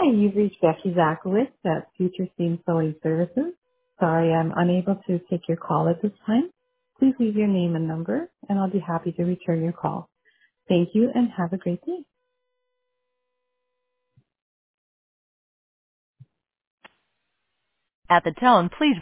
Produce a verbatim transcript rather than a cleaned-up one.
Hi, you've reached Becky Zakowicz at Future Steam Sewing Services. Sorry, I'm unable to take your call at this time. Please leave your name and number, and I'll be happy to return your call. Thank you, and have a great day. At the tone, please